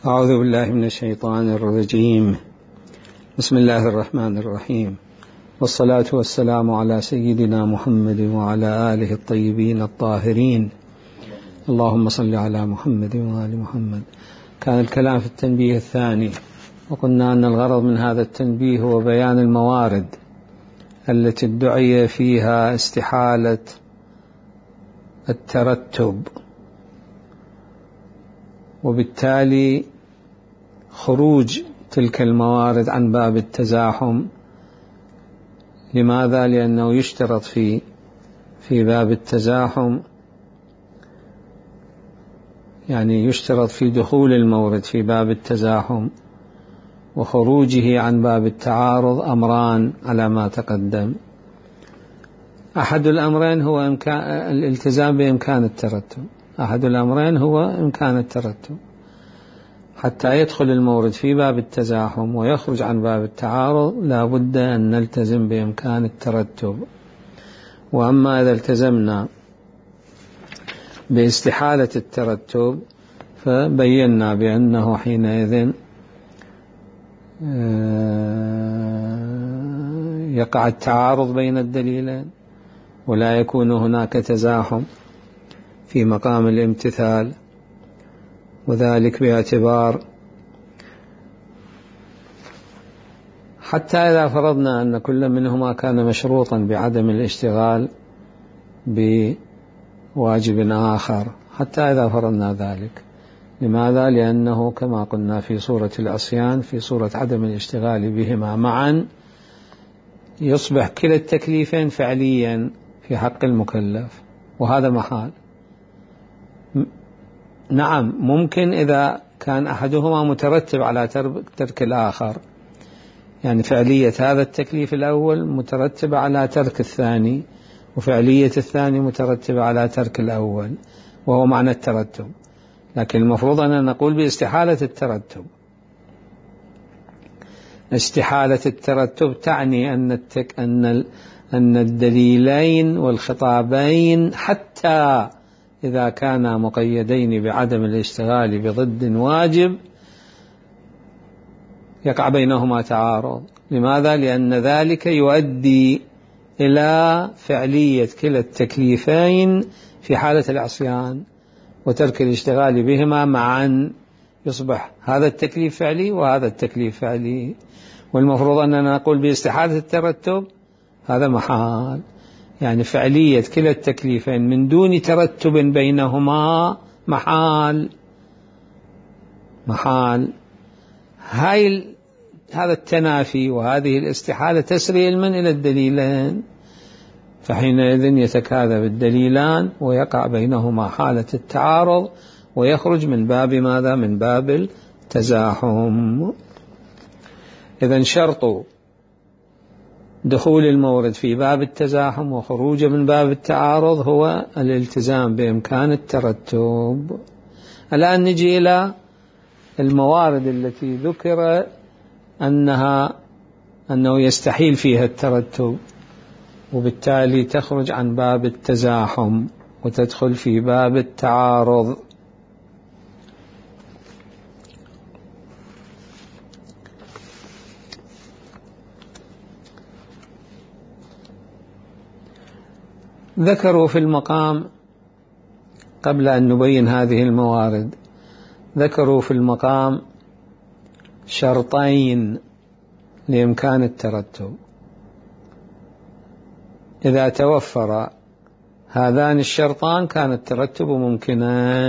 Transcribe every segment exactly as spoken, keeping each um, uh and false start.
أعوذ بالله من الشيطان الرجيم. بسم الله الرحمن الرحيم، والصلاة والسلام على سيدنا محمد وعلى آله الطيبين الطاهرين. اللهم صل على محمد وآل محمد. كان الكلام في التنبيه الثاني، وقلنا أن الغرض من هذا التنبيه هو بيان الموارد التي ادعي فيها استحالة الترتب، وبالتالي خروج تلك الموارد عن باب التزاحم. لماذا؟ لأنه يشترط في في باب التزاحم، يعني يشترط في دخول المورد في باب التزاحم وخروجه عن باب التعارض أمران على ما تقدم. أحد الأمرين هو إمكان الالتزام بإمكان الترتب، أحد الأمرين هو إمكان الترتب. حتى يدخل المورد في باب التزاحم ويخرج عن باب التعارض لا بد أن نلتزم بإمكان الترتب. وأما إذا التزمنا باستحالة الترتب فبينا بأنه حينئذ يقع التعارض بين الدليلين ولا يكون هناك تزاحم في مقام الامتثال، وذلك باعتبار حتى إذا فرضنا أن كل منهما كان مشروطا بعدم الاشتغال بواجب آخر، حتى إذا فرضنا ذلك. لماذا؟ لأنه كما قلنا في صورة العصيان، في صورة عدم الاشتغال بهما معا يصبح كلا التكليفين فعليا في حق المكلف، وهذا محال. نعم، ممكن إذا كان أحدهما مترتب على ترك الآخر، يعني فعلية هذا التكليف الأول مترتبة على ترك الثاني، وفعلية الثاني مترتبة على ترك الأول، وهو معنى الترتب. لكن المفروض أن نقول باستحالة الترتب. استحالة الترتب تعني أن التك أن أن الدليلين والخطابين حتى إذا كانا مقيدين بعدم الاشتغال بضد واجب يقع بينهما تعارض. لماذا؟ لأن ذلك يؤدي إلى فعلية كلا التكليفين في حالة العصيان وترك الاشتغال بهما معا، يصبح هذا التكليف فعلي وهذا التكليف فعلي. والمفروض أننا نقول باستحالة الترتب هذا محال، يعني فعلية كلا التكليفين من دون ترتب بينهما محال محال هاي هذا التنافي وهذه الاستحالة تسري علما إلى الدليلين، فحينئذ يتكاذب الدليلان ويقع بينهما حالة التعارض ويخرج من باب ماذا؟ من باب التزاحم. إذن شرط دخول المورد في باب التزاحم وخروج من باب التعارض هو الالتزام بإمكان الترتب. الآن نجي إلى الموارد التي ذكر أنها أنه يستحيل فيها الترتب، وبالتالي تخرج عن باب التزاحم وتدخل في باب التعارض. ذكروا في المقام قبل أن نبين هذه الموارد، ذكروا في المقام شرطين لإمكان الترتب. إذا توفر هذان الشرطان كان الترتب ممكنا،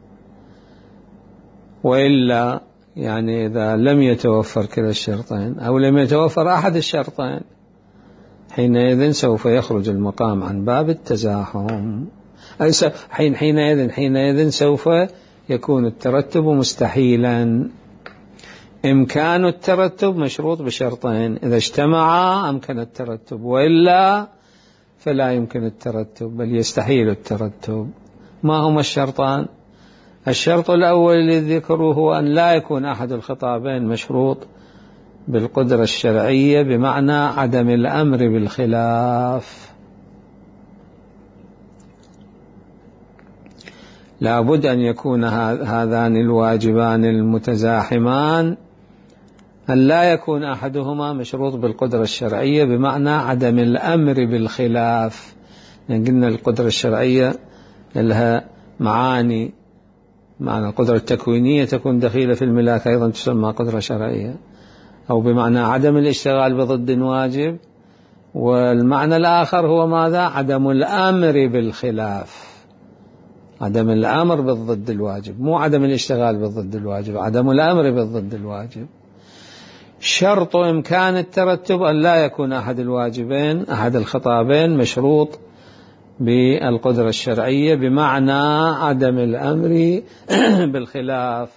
وإلا يعني إذا لم يتوفر كلا الشرطين أو لم يتوفر أحد الشرطين حينئذ سوف يخرج المقام عن باب التزاحم. حين حينئذ حينئذ سوف يكون الترتب مستحيلا. إمكان الترتب مشروط بشرطين، إذا اجتمعا أمكن الترتب، وإلا فلا يمكن الترتب بل يستحيل الترتب. ما هما الشرطان؟ الشرط الأول الذي ذكروه هو أن لا يكون أحد الخطابين مشروط بالقدرة الشرعية، بمعنى عدم الأمر بالخلاف. لابد أن يكون هذان الواجبان المتزاحمان أن لا يكون أحدهما مشروط بالقدرة الشرعية، بمعنى عدم الأمر بالخلاف. يعني قلنا القدرة الشرعية لها معاني، معنى القدرة التكوينية تكون دخيلة في الملاك أيضا تسمى قدرة شرعية، أو بمعنى عدم الاشتغال بضد واجب، والمعنى الآخر هو ماذا؟ عدم الأمر بالخلاف، عدم الأمر بالضد الواجب، مو عدم الاشتغال بالضد الواجب، عدم الأمر بالضد الواجب. شرط إمكان الترتب أن لا يكون أحد الواجبين أحد الخطابين مشروط بالقدرة الشرعية، بمعنى عدم الأمر بالخلاف.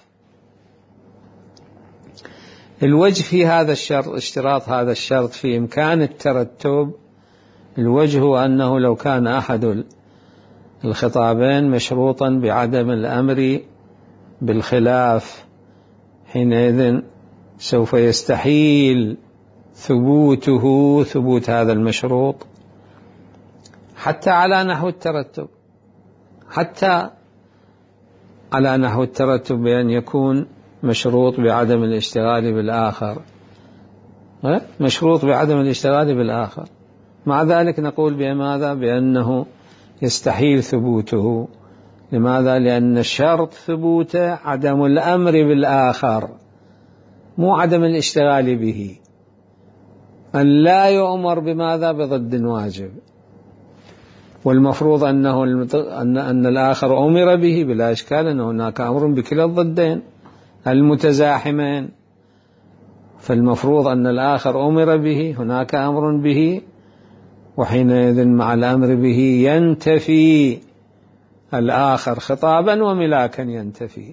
الوجه في هذا الشرط، اشتراط هذا الشرط في إمكان الترتب، الوجه هو أنه لو كان أحد الخطابين مشروطا بعدم الأمر بالخلاف، حينئذ سوف يستحيل ثبوته ثبوت هذا المشروط حتى على نحو الترتب، حتى على نحو الترتب بأن يكون مشروط بعدم الاشتغال بالآخر، مشروط بعدم الاشتغال بالآخر. مع ذلك نقول بماذا؟ بأنه يستحيل ثبوته. لماذا؟ لأن الشرط ثبوته عدم الأمر بالآخر، مو عدم الاشتغال به. أن لا يؤمر بماذا؟ بضد واجب، والمفروض أنه أن أن الآخر أمر به بلا إشكال، أن هناك أمر بكلا الضدين المتزاحمين، فالمفروض أن الآخر أمر به، هناك أمر به، وحينئذ مع الأمر به ينتفي الآخر خطابا وملاكا، ينتفي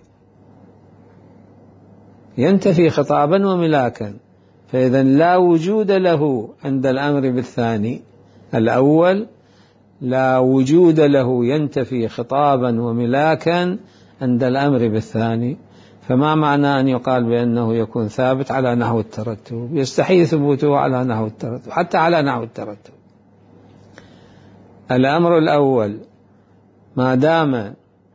ينتفي خطابا وملاكا. فإذا لا وجود له عند الأمر بالثاني الأول، لا وجود له ينتفي خطابا وملاكا عند الأمر بالثاني. فما معنى أن يقال بأنه يكون ثابت على نحو الترتب؟ يستحيل ثبوته على نحو الترتب، حتى على نحو الترتب. الأمر الأول ما دام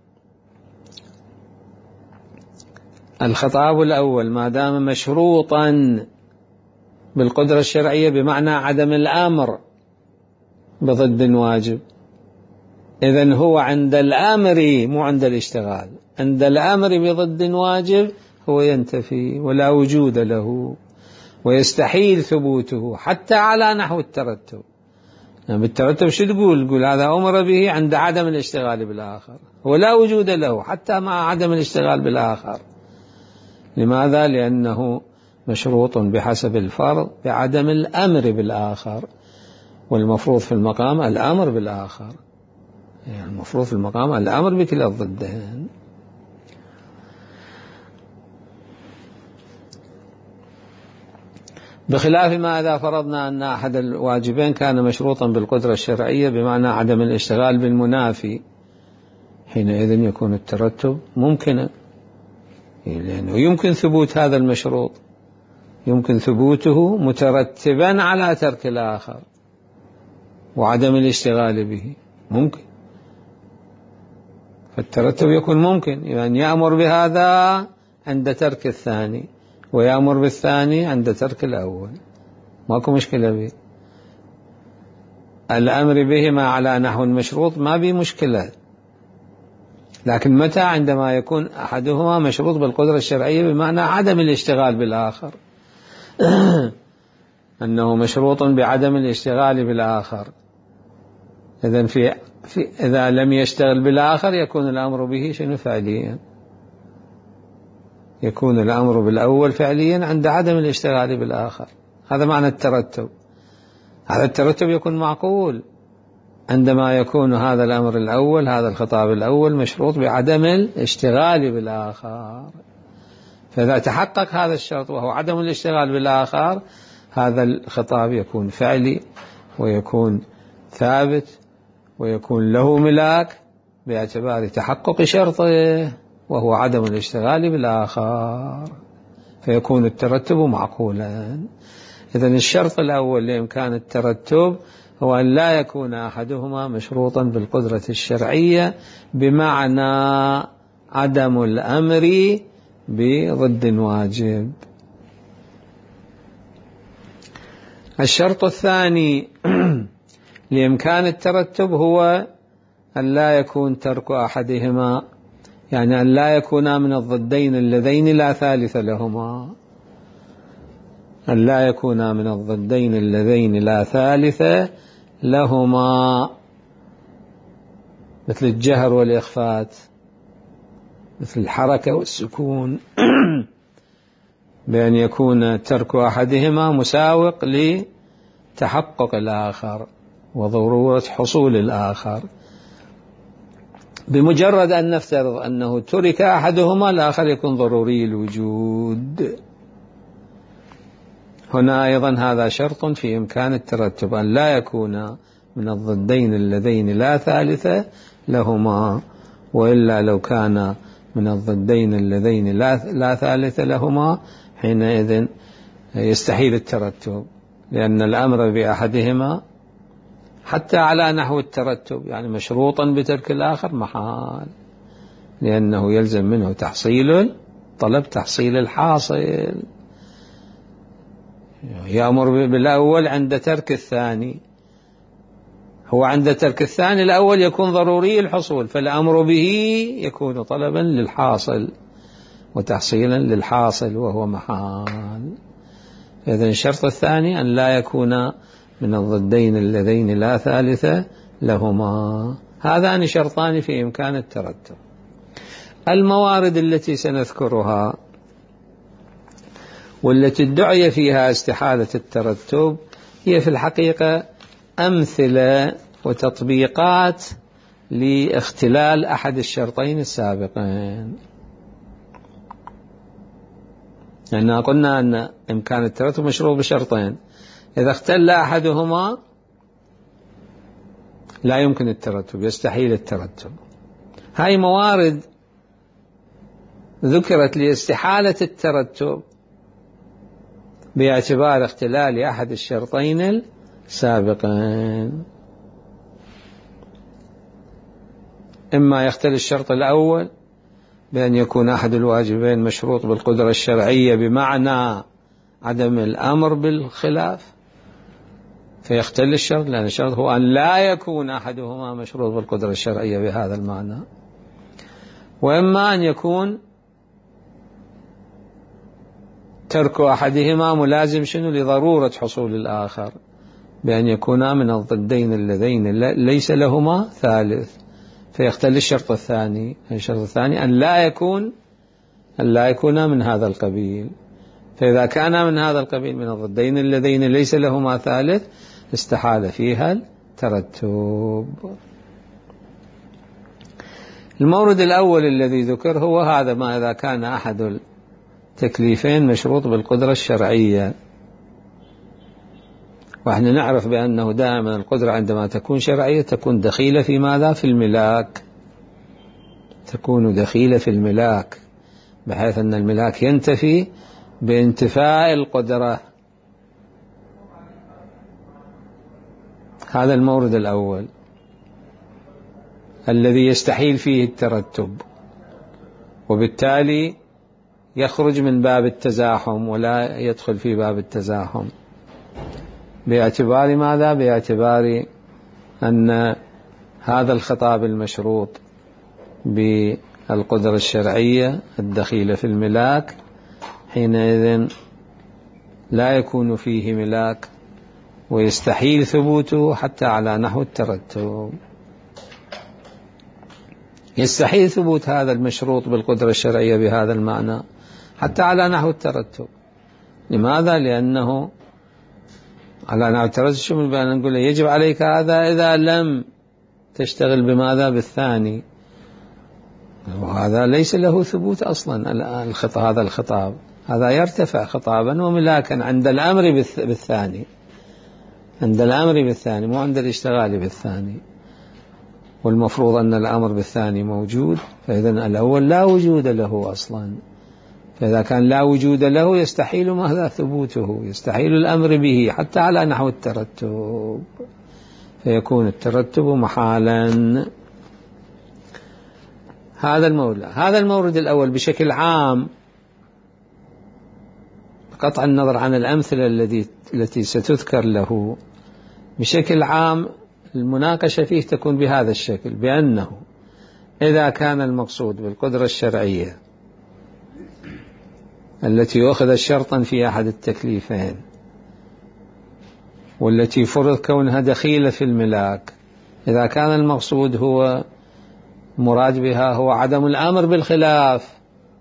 الخطاب الأول ما دام مشروطا بالقدرة الشرعية، بمعنى عدم الأمر بضد واجب، إذن هو عند الأمر مو عند الاشتغال، عند الأمر بضد واجب هو ينتفي ولا وجود له، ويستحيل ثبوته حتى على نحو الترتب. يعني بالترتب شو تقول؟ تقول هذا أمر به عند عدم الاشتغال بالآخر، ولا وجود له حتى مع عدم الاشتغال بالآخر. لماذا؟ لأنه مشروط بحسب الفرض بعدم الأمر بالآخر، والمفروض في المقام الأمر بالآخر، يعني المفروض في المقام الأمر بكلا الضدين. بخلاف ما إذا فرضنا أن أحد الواجبين كان مشروطا بالقدرة الشرعية بمعنى عدم الاشتغال بالمنافي، حينئذ يكون الترتب ممكنا، لأنه يمكن ثبوت هذا المشروط، يمكن ثبوته مترتبا على ترك الآخر وعدم الاشتغال به، ممكن. فالترتب يكون ممكن، يعني يأمر بهذا عند ترك الثاني، ويأمر بالثاني عند ترك الأول، ماكو مشكلة به. الأمر بهما على نحو المشروط ما به مشكلة، لكن متى؟ عندما يكون أحدهما مشروط بالقدرة الشرعية بمعنى عدم الاشتغال بالآخر أنه مشروط بعدم الاشتغال بالآخر. إذن في, في إذا لم يشتغل بالآخر يكون الأمر به شنو؟ فعليا، يكون الأمر بالأول فعليا عند عدم الاشتغال بالآخر. هذا معنى الترتب. هذا الترتب يكون معقول عندما يكون هذا الأمر الأول، هذا الخطاب الأول مشروط بعدم الاشتغال بالآخر. فإذا تحقق هذا الشرط وهو عدم الاشتغال بالآخر، هذا الخطاب يكون فعلي ويكون ثابت ويكون له ملاك باعتبار تحقق شرطه وهو عدم الاشتغال بالآخر، فيكون الترتب معقولا. إذن الشرط الأول لإمكان الترتب هو أن لا يكون أحدهما مشروطا بالقدرة الشرعية بمعنى عدم الأمر بضد واجب. الشرط الثاني لإمكان الترتب هو أن لا يكون ترك أحدهما، يعني أن لا يكونا من الضدين اللذين لا ثالث لهما، أن لا يكونا من الضدين اللذين لا ثالث لهما، مثل الجهر والإخفات، مثل الحركة والسكون، بأن يكون ترك أحدهما مساوق لتحقق الآخر وضرورة حصول الآخر. بمجرد أن نفترض أنه ترك أحدهما الآخر يكون ضروري الوجود. هنا أيضا هذا شرط في إمكان الترتب، أن لا يكون من الضدين اللذين لا ثالث لهما، وإلا لو كان من الضدين اللذين لا, لا ثالث لهما حينئذ يستحيل الترتب، لأن الأمر بأحدهما حتى على نحو الترتب يعني مشروطا بترك الآخر محال، لأنه يلزم منه تحصيل طلب تحصيل الحاصل. يأمر بالأول عند ترك الثاني، هو عند ترك الثاني الأول يكون ضروري الحصول، فالأمر به يكون طلبا للحاصل وتحصيلا للحاصل وهو محال. إذن الشرط الثاني أن لا يكون من الضدين اللذين لا ثالث لهما. هذان شرطان في إمكان الترتب. الموارد التي سنذكرها والتي ادعي فيها استحالة الترتب هي في الحقيقة أمثلة وتطبيقات لاختلال أحد الشرطين السابقين. لأننا قلنا أن إمكان الترتب مشروط بشرطين، إذا اختل أحدهما لا يمكن الترتب، يستحيل الترتب. هاي موارد ذكرت لاستحالة الترتب باعتبار اختلال أحد الشرطين السابقين. إما يختل الشرط الأول بأن يكون أحد الواجبين مشروط بالقدرة الشرعية بمعنى عدم الأمر بالخلاف فيختل الشرط، لأن الشرط هو أن لا يكون أحدهما مشروط بالقدرة الشرعية بهذا المعنى. وإما أن يكون ترك أحدهما ملازم شنو لضرورة حصول الآخر، بأن يكونا من الضدين اللذين ليس لهما ثالث فيختل الشرط الثاني. الشرط الثاني أن لا يكون أن لا يكون من هذا القبيل، فإذا كان من هذا القبيل من الضدين اللذين ليس لهما ثالث استحال فيها الترتب. المورد الأول الذي ذكر هو هذا، ما إذا كان أحد التكليفين مشروط بالقدرة الشرعية. ونحن نعرف بأنه دائما القدرة عندما تكون شرعية تكون دخيلة في ماذا؟ في الملاك، تكون دخيلة في الملاك، بحيث أن الملاك ينتفي بانتفاء القدرة. هذا المورد الأول الذي يستحيل فيه الترتب، وبالتالي يخرج من باب التزاحم ولا يدخل في باب التزاحم. باعتبار ماذا؟ باعتبار أن هذا الخطاب المشروط بالقدرة الشرعية الدخيلة في الملاك حينئذ لا يكون فيه ملاك ويستحيل ثبوته حتى على نحو الترتب. يستحيل ثبوت هذا المشروط بالقدرة الشرعية بهذا المعنى حتى على نحو الترتب. لماذا؟ لأنه على نحو الترتب شمل بأن نقول يجب عليك هذا إذا لم تشتغل بماذا؟ بالثاني، وهذا ليس له ثبوت أصلا. الخطاب هذا الخطاب هذا يرتفع خطابا وملاكا عند الأمر بالثاني، عند الأمر بالثاني مو عند الاشتغال بالثاني، والمفروض أن الأمر بالثاني موجود، فإذا الأول لا وجود له أصلا. فإذا كان لا وجود له يستحيل ماذا؟ ثبوته، يستحيل الأمر به حتى على نحو الترتب. فيكون الترتب محالا. هذا المورد هذا المورد الأول بشكل عام، بقطع النظر عن الأمثلة التي التي ستذكر له، بشكل عام المناقشة فيه تكون بهذا الشكل، بأنه إذا كان المقصود بالقدرة الشرعية التي أخذت شرطا في أحد التكليفين والتي فرض كونها دخيلة في الملاك، إذا كان المقصود هو مراد بها هو عدم الأمر بالخلاف،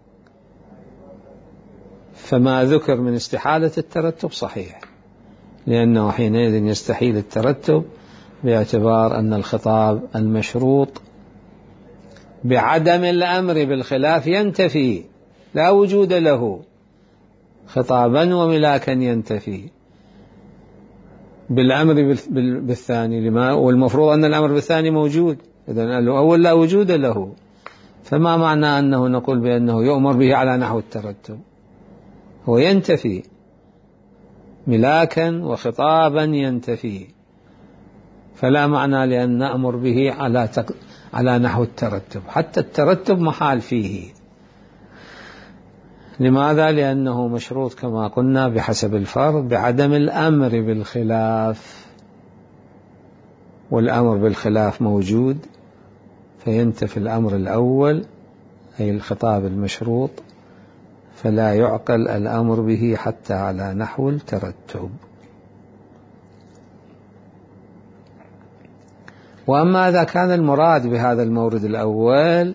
فما ذكر من استحالة الترتب صحيح، لأنه حينئذ يستحيل الترتب باعتبار أن الخطاب المشروط بعدم الأمر بالخلاف ينتفي، لا وجود له، خطابا وملاكا ينتفي بالأمر بالثاني، لما والمفروض أن الأمر بالثاني موجود، إذن الأول لا وجود له، فما معنى أنه نقول بأنه يؤمر به على نحو الترتب؟ هو ينتفي ملاكا وخطابا ينتفي، فلا معنى لأن نأمر به على تق... على نحو الترتب، حتى الترتب محال فيه. لماذا؟ لأنه مشروط كما قلنا بحسب الفرض بعدم الأمر بالخلاف، والأمر بالخلاف موجود، فينتفي الأمر الأول أي الخطاب المشروط، فلا يعقل الأمر به حتى على نحو الترتب. وأما إذا كان المراد بهذا المورد الأول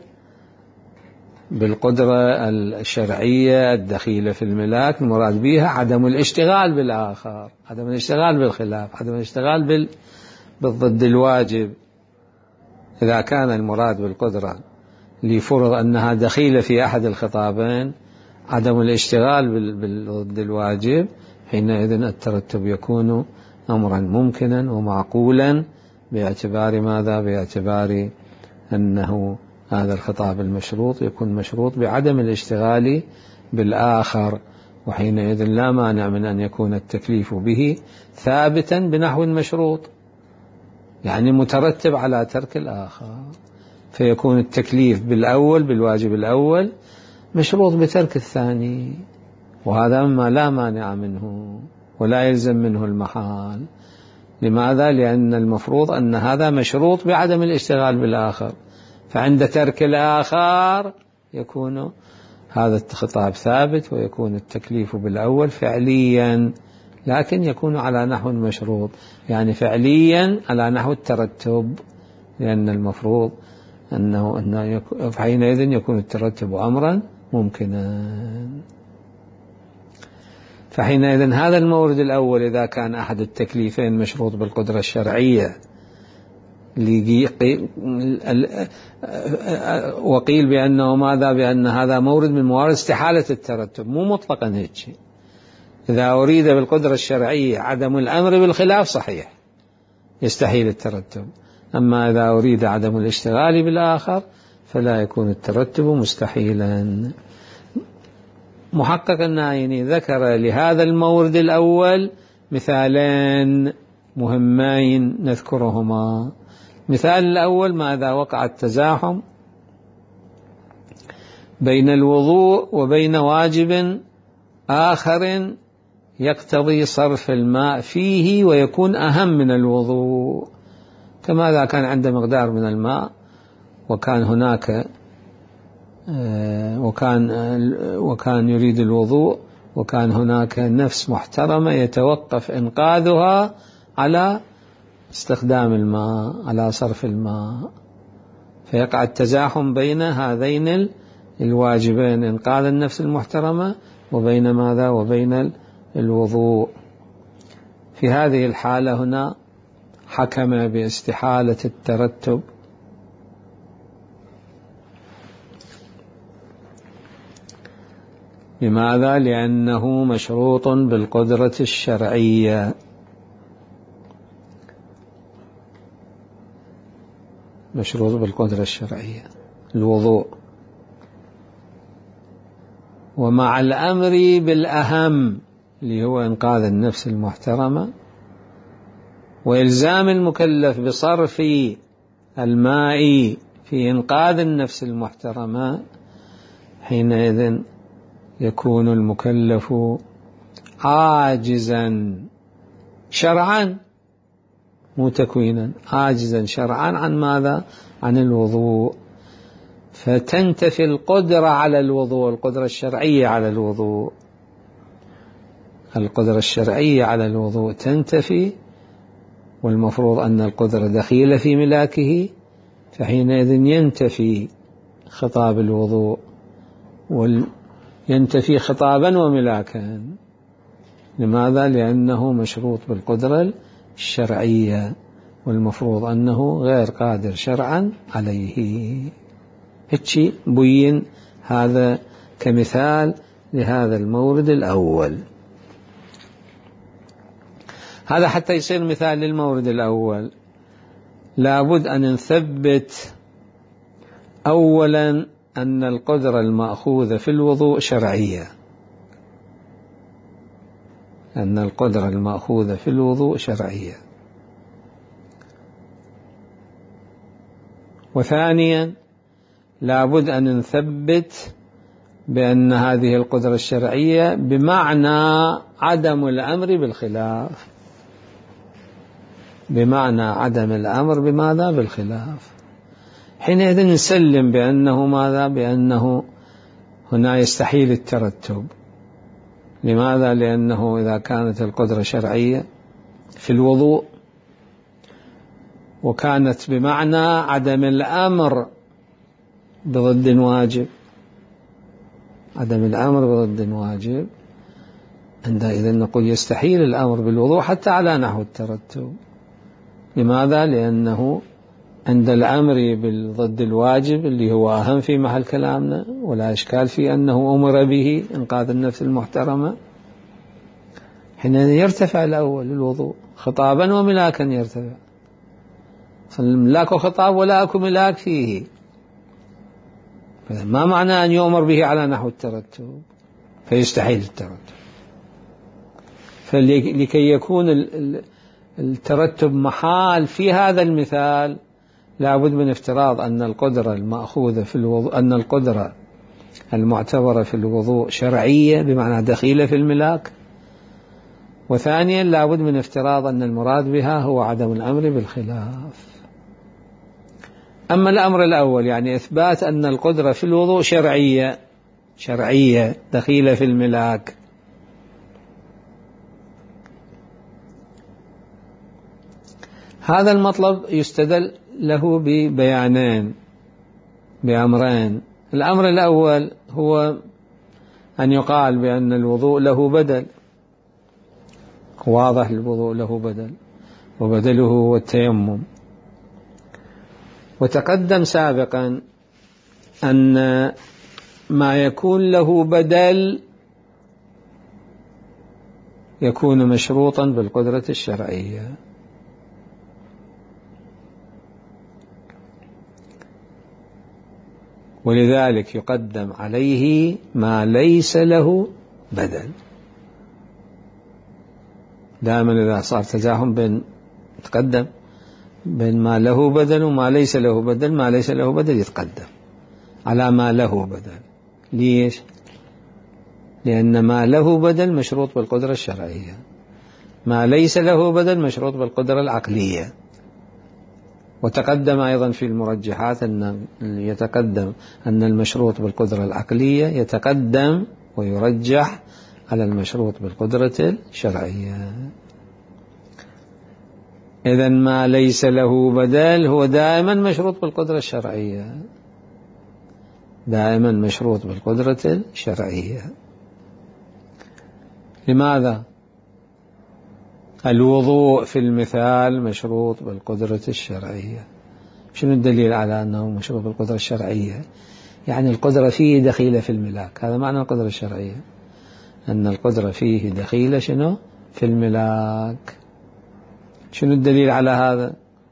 بالقدرة الشرعية الدخيلة في الملاك، المراد بها عدم الاشتغال بالآخر، عدم الاشتغال بالخلاف، عدم الاشتغال بال... بالضد الواجب. إذا كان المراد بالقدرة لفرض أنها دخيلة في أحد الخطابين عدم الاشتغال بال... بالضد الواجب، حينئذ الترتب يكون أمرا ممكنا ومعقولا، باعتبار ماذا؟ باعتبار أنه هذا الخطاب المشروط يكون مشروط بعدم الاشتغال بالآخر، وحينئذ لا مانع من أن يكون التكليف به ثابتا بنحو مشروط، يعني مترتب على ترك الآخر، فيكون التكليف بالأول بالواجب الأول مشروط بترك الثاني، وهذا ما لا مانع منه ولا يلزم منه المحال. لماذا؟ لأن المفروض أن هذا مشروط بعدم الاشتغال بالآخر، فعند ترك الآخر يكون هذا الخطاب ثابت ويكون التكليف بالأول فعليا، لكن يكون على نحو مشروط، يعني فعليا على نحو الترتب، لأن المفروض أنه, أنه حينئذ يكون الترتب أمرا ممكنا. فحينئذ هذا المورد الأول إذا كان أحد التكليفين مشروط بالقدرة الشرعية، وقيل بأنه ماذا؟ بأن هذا مورد من موارد استحالة الترتب، مو مطلقا هيك. إذا أريد بالقدرة الشرعية عدم الأمر بالخلاف صحيح يستحيل الترتب، أما إذا أريد عدم الاشتغال بالآخر فلا يكون الترتب مستحيلا. محقق النايني ذكر لهذا المورد الأول مثالين مهمين نذكرهما. مثال الأول: ماذا؟ وقع التزاحم بين الوضوء وبين واجب آخر يقتضي صرف الماء فيه ويكون أهم من الوضوء، كما إذا كان عنده مقدار من الماء وكان هناك وكان وكان يريد الوضوء، وكان هناك نفس محترمة يتوقف إنقاذها على استخدام الماء، على صرف الماء، فيقع التزاحم بين هذين الواجبين: إنقاذ النفس المحترمة وبين ماذا؟ وبين الوضوء. في هذه الحالة هنا حكم باستحالة الترتب، لماذا؟ لأنه مشروط بالقدرة الشرعية. مشروط بالقدرة الشرعية الوضوء، ومع الأمر بالأهم اللي هو إنقاذ النفس المحترمة، وإلزام المكلف بصرف الماء في إنقاذ النفس المحترمة، حينئذ يكون المكلف عاجزا شرعا، مو تكوينا، عاجزا شرعا عن ماذا؟ عن الوضوء، فتنتفي القدرة على الوضوء، القدرة الشرعية على الوضوء، القدرة الشرعية على الوضوء تنتفي، والمفروض أن القدرة دخيلة في ملاكه، فحينئذ ينتفي خطاب الوضوء، وينتفي خطابا وملاكا. لماذا؟ لأنه مشروط بالقدرة الشرعية، والمفروض أنه غير قادر شرعا عليه. هيك بين هذا كمثال لهذا المورد الأول. هذا حتى يصير مثال للمورد الأول لابد أن نثبت أولا أن القدرة المأخوذة في الوضوء شرعية، أن القدرة المأخوذة في الوضوء شرعية. وثانيا لابد أن نثبت بأن هذه القدرة الشرعية بمعنى عدم الأمر بالخلاف، بمعنى عدم الأمر بماذا؟ بالخلاف. حينئذ نسلم بأنه ماذا؟ بأنه هنا يستحيل الترتب. لماذا؟ لأنه إذا كانت القدرة شرعية في الوضوء وكانت بمعنى عدم الأمر بضد واجب، عدم الأمر بضد واجب، عندئذ نقول يستحيل الأمر بالوضوء حتى على نحو الترتب. لماذا؟ لأنه عند الأمر بالضد الواجب اللي هو أهم في محل كلامنا ولا إشكال في أنه أمر به إنقاذ النفس المحترمة، حينئذ يرتفع الأول الوضوء خطابا وملاكا، يرتفع. فالملاك خطاب ولا أكو ملاك فيه، ما معنى أن يؤمر به على نحو الترتب؟ فيستحيل الترتب. فلكي يكون الترتب محال في هذا المثال لابد من افتراض أن القدرة المأخوذة في الوضوء، أن القدرة المعتبرة في الوضوء شرعية بمعنى دخيلة في الملاك. وثانيا لابد من افتراض أن المراد بها هو عدم الأمر بالخلاف. أما الأمر الأول يعني إثبات أن القدرة في الوضوء شرعية، شرعية دخيلة في الملاك، هذا المطلب يستدل له ببيانين، بأمرين. الأمر الأول هو أن يقال بأن الوضوء له بدل، واضح الوضوء له بدل، وبدله هو التيمم. وتقدم سابقا أن ما يكون له بدل يكون مشروطا بالقدرة الشرعية. ولذلك يقدم عليه ما ليس له بدل. دائما إذا صار تزاحم بين يتقدم بين ما له بدل وما ليس له بدل، ما ليس له بدل يتقدم على ما له بدل. ليش؟ لأن ما له بدل مشروط بالقدرة الشرعية، ما ليس له بدل مشروط بالقدرة العقلية. وتقدم أيضا في المرجحات أن يتقدم أن المشروط بالقدرة العقلية يتقدم ويرجح على المشروط بالقدرة الشرعية. إذن ما ليس له بدل هو دائما مشروط بالقدرة الشرعية، دائما مشروط بالقدرة الشرعية. لماذا؟ الوضوء في المثال مشروط بالقدرة الشرعية. شنو الدليل على أنه مشروط بالقدرة الشرعية؟ يعني القدرة فيه دخيلة في الملاك، هذا معنى القدرة الشرعية، أن القدرة فيه دخيلة شنو؟ في الملاك. شنو الدليل على هذا؟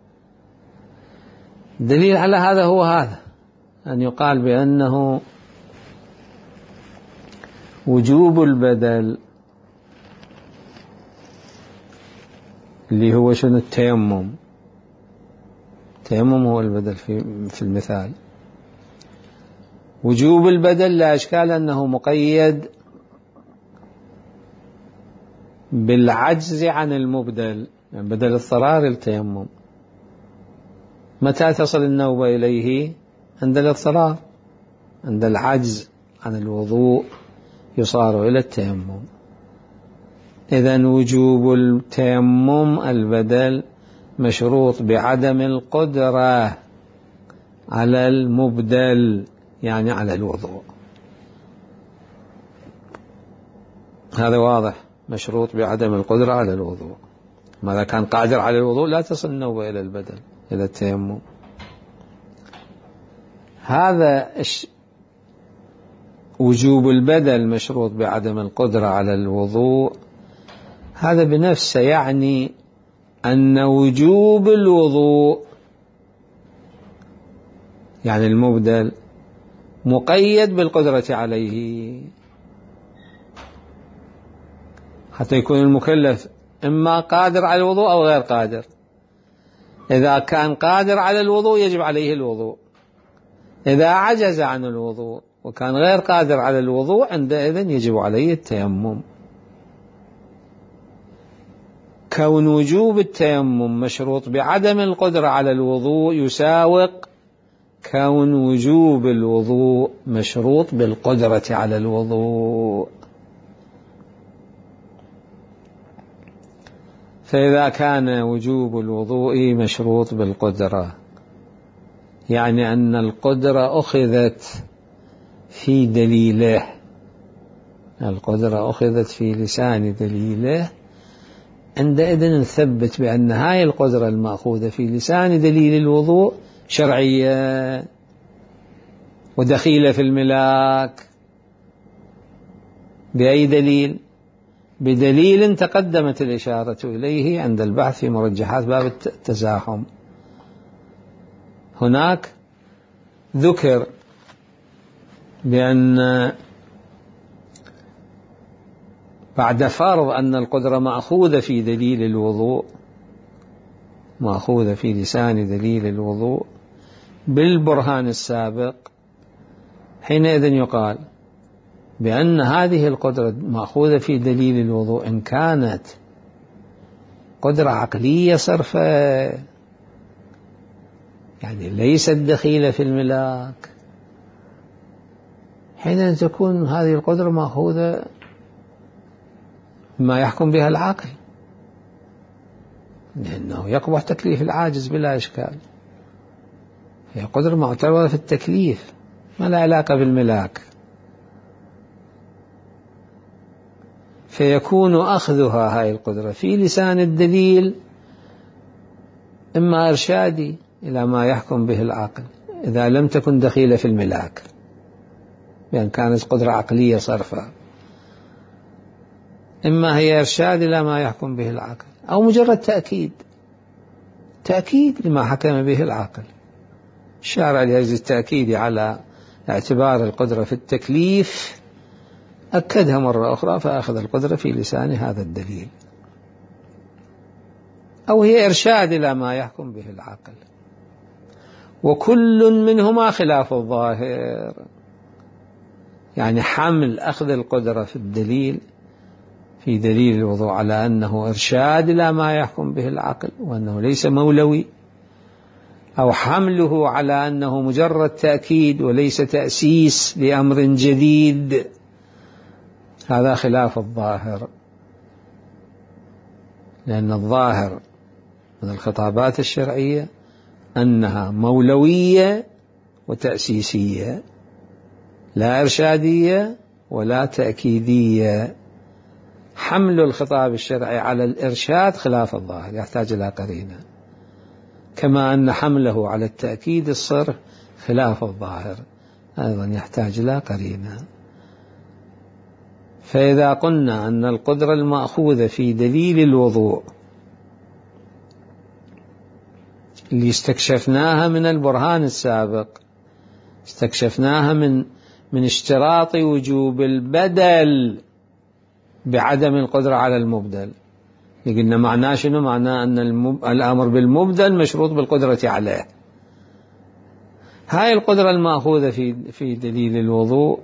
الدليل على هذا هو هذا، أن يقال بأنه وجوب البدل اللي هو شنو؟ التيمم. التيمم هو البدل في في المثال. وجوب البدل لا إشكال أنه مقيد بالعجز عن المبدل، يعني بدل اضطرار التيمم. متى تصل النوبة إليه؟ عند الاضطرار، عند العجز عن الوضوء يصار إلى التيمم. إذن وجوب التيمم البدل مشروط بعدم القدرة على المبدل، يعني على الوضوء. هذا واضح، مشروط بعدم القدرة على الوضوء. ماذا كان قادر على الوضوء لا تصل النوبة إلى البدل، إلى التيمم. هذا وجوب البدل مشروط بعدم القدرة على الوضوء، هذا بنفسه يعني أن وجوب الوضوء، يعني المبدل، مقيد بالقدرة عليه، حتى يكون المكلف إما قادر على الوضوء أو غير قادر. إذا كان قادر على الوضوء يجب عليه الوضوء، إذا عجز عن الوضوء وكان غير قادر على الوضوء عندئذ يجب عليه التيمم. كون وجوب التيمم مشروط بعدم القدرة على الوضوء يساوق كون وجوب الوضوء مشروط بالقدرة على الوضوء. فإذا كان وجوب الوضوء مشروط بالقدرة، يعني أن القدرة أخذت في دليله، القدرة أخذت في لسان دليله، عندئذ نثبت بأن هاي القدرة المأخوذة في لسان دليل الوضوء شرعية ودخيلة في الملاك. بأي دليل؟ بدليل تقدمت الإشارة إليه عند البحث في مرجحات باب التزاحم. هناك ذكر بأن بعد فرض أن القدرة مأخوذة في دليل الوضوء، مأخوذة في لسان دليل الوضوء بالبرهان السابق، حينئذ يقال بأن هذه القدرة مأخوذة في دليل الوضوء إن كانت قدرة عقلية صرفة، يعني ليست دخيلة في الملاك، حينئذ تكون هذه القدرة مأخوذة ما يحكم بها العقل، لأنه يقبح تكليف العاجز بلا إشكال. هي قدرة معتبرة في التكليف، ما لها علاقة بالملاك. فيكون أخذها هاي القدرة في لسان الدليل إما إرشادي إلى ما يحكم به العقل إذا لم تكن دخيلة في الملاك، بأن كانت قدرة عقلية صرفة، إما هي إرشاد إلى ما يحكم به العقل، أو مجرد تأكيد، تأكيد لما حكم به العقل. الشارع لأجل التأكيد على اعتبار القدرة في التكليف أكدها مرة أخرى، فأخذ القدرة في لسان هذا الدليل. أو هي إرشاد إلى ما يحكم به العقل، وكل منهما خلاف الظاهر، يعني حمل أخذ القدرة في الدليل في دليل الوضوء على أنه إرشاد إلى ما يحكم به العقل وأنه ليس مولوي، أو حمله على أنه مجرد تأكيد وليس تأسيس لأمر جديد، هذا خلاف الظاهر. لأن الظاهر من الخطابات الشرعية أنها مولوية وتأسيسية، لا إرشادية ولا تأكيدية. حمل الخطاب الشرعي على الإرشاد خلاف الظاهر، يحتاج إلى قرينة، كما أن حمله على التأكيد الصرف خلاف الظاهر، أيضا يحتاج إلى قرينة. فإذا قلنا أن القدرة المأخوذة في دليل الوضوء اللي استكشفناها من البرهان السابق، استكشفناها من من اشتراط وجوب البدل بعدم القدرة على المبدل، قلنا معناه شنو؟ معناه أن الأمر بالمبدل مشروط بالقدرة عليه. هاي القدرة المأخوذة في في دليل الوضوء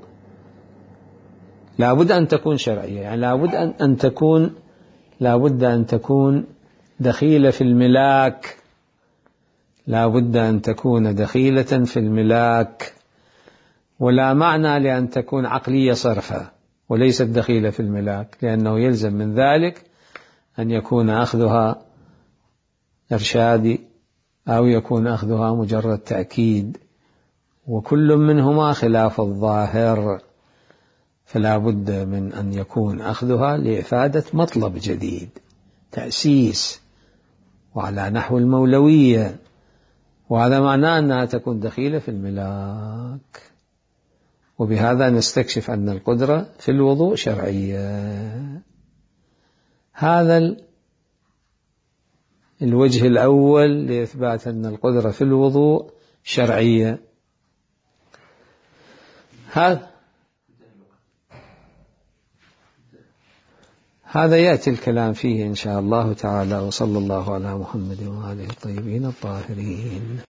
لابد أن تكون شرعية، يعني لابد أن أن تكون لابد أن تكون دخيلة في الملاك، لابد أن تكون دخيلة في الملاك، ولا معنى لأن تكون عقلية صرفة وليست دخيلة في الملاك، لأنه يلزم من ذلك أن يكون أخذها إرشادي أو يكون أخذها مجرد تأكيد، وكل منهما خلاف الظاهر، فلا بد من أن يكون أخذها لإفادة مطلب جديد، تأسيس، وعلى نحو المولوية، وهذا معناه أنها تكون دخيلة في الملاك. وبهذا نستكشف أن القدرة في الوضوء شرعية. هذا الوجه الأول لإثبات أن القدرة في الوضوء شرعية. هذا هذا يأتي الكلام فيه إن شاء الله تعالى، وصلى الله على محمد وآله الطيبين الطاهرين.